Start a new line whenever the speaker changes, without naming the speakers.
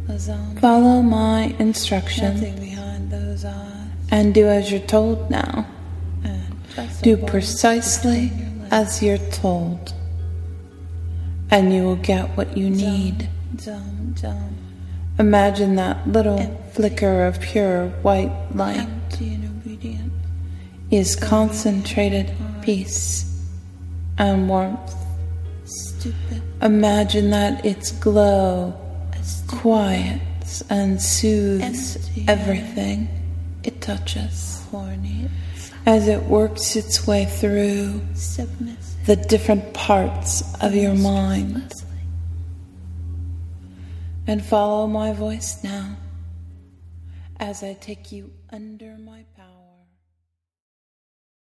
Follow my instructions and do as you're told now. Do precisely as you're told, and you will get what you need. Imagine that little flicker of pure white light is concentrated peace and warmth. Imagine that its glow quiets and soothes everything it touches as it works its way through the different parts of your mind. And follow my voice now as I take you under my power.